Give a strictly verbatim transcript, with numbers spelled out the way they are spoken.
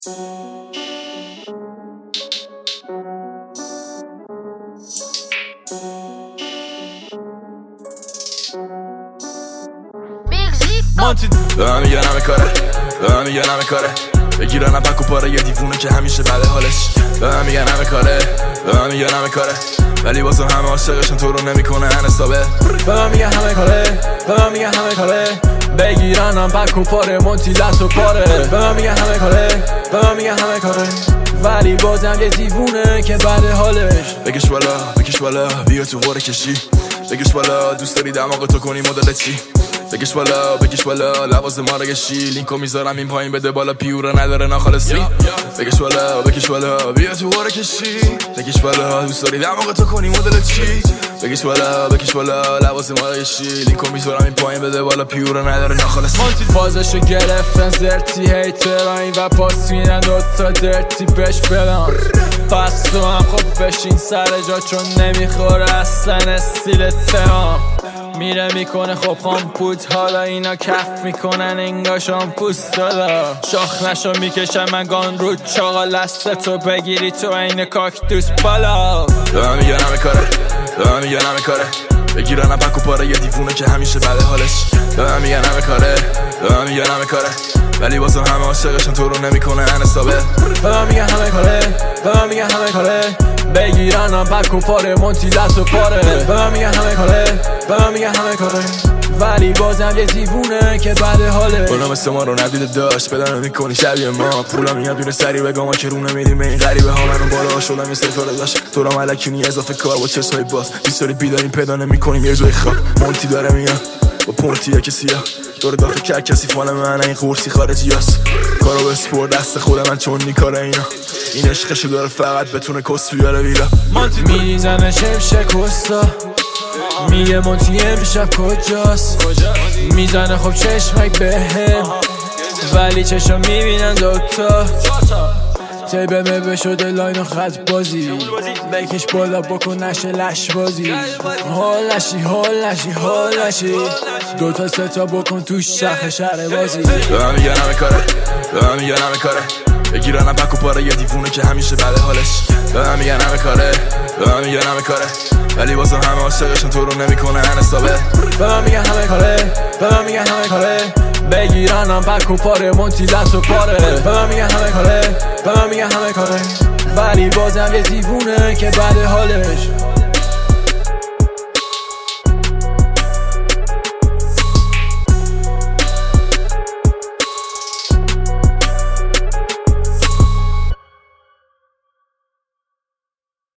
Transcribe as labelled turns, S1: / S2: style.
S1: مانتی به من میگن همه کاره، به من میگن همه کاره، بگیرن پک و پاره یه دیوونه که همیشه بده حالش. به من میگن همه کاره، به من میگن همه کاره، ولی واسه همه عاشقشون تو رو نمیکنه حسابه.
S2: به من میگن همه کاره، به من میگن همه کاره، بگیرن پک و پاره مونتی دست و پاره. به من میگن همه کاره، به من میگن همه کاره، ولی بازم یه دیوونه که بده حالش.
S1: بکش بالا، بکش بالا، بیا تو غور کشی، بکش بالا، دوست داری دماغ تو کنی مدل چی؟ بکش بالا، بکش بالا، لباس ما رو گشی، لینکو میذارم این پایین بده بالا، پیوره نداره ناخالصی. بکش بالا، بکش بالا، بیا تو غور کشی، بکش بالا، دوست داری دماغ تو کنی مدل چی؟ بکش بالا، بکش بالا، لباس ما رو گشی، لینکو میذارم این پایین بده بالا، پیوره نداره ناخالصی.
S2: مانتی فازشو گرفتن زرتی هیتران و پاس میدن دوتا درتی بهش بدن. پس تو هم خب بشین سر جا چون نمیخوره اصلا استیل تهام. میره میکنه خب خام پوت، حالا اینا کف میکنن انگاشان پوست دادا. شاخ نشو میکشم من گان رو چاقا، لست تو بگیری تو این کاکتوس بالا.
S1: به من میگن همه کاره، به من میگن همه کاره، بگیرن پک و پاره یه دیوونه که همیشه بده حالش. به من میگن همه کاره، به من میگن همه کاره، ولی واسه همه عاشقشون تو رو نمیکنه حسابه.
S2: به من میگن همه کاره، به من میگن همه کاره، بگیرن پک و پاره مونتی دست و پاره. به من میگن همه کاره، به من میگن همه کاره، ولی بازم یه دیوونه که بده حاله.
S1: اونا مثل ما رو ندیده داشت بدن میکنی شبیه ما، پولا میاد دونه سری بگم ما که رو نمیریم به این غریبه ها. منو بالا شدم یه سری کار داشت تو را ملکونی اضافه کار با چشمای باز، بیستاری بیداریم پیدا نمیکنیم یه جای خواب. مونتی داره میاد با پونتیه که سیاه، دور داخل که کسی فال من این قورسی خارجی هست. کارو به سپور دست خود من چون نیکاره اینا، این عشقشو داره فقط بتونه کس بیاره ویلا.
S2: مانتی میریزنه شمشه کستا، میگه مونتی امشب کجاست، میزنه خب چشمک بهم، ولی چشم میبینن دوتا. تیبه مبه شده لاین و خط بازی، بکش بالا بکن نشه لش بازی. هول نشی هول نشی هول نشی، دوتا سه تا بکن توش شخ شهر بازی.
S1: به من میگن همه کاره، به من میگن همه کاره، بگیرن پک و پاره یه دیوونه که همیشه بده حالش. به من میگن همه کاره، به من میگن همه کاره، ولی واسه همه عاشقشون تو رو نمیکنه حسابه.
S2: به من میگن همه کاره، به من میگن همه کاره، بگیرن پک و پاره مونتی دست و پاره. به من میگن همه کاره، به من میگن همه کاره، ولی بازم یه دیوونه که بده حالش.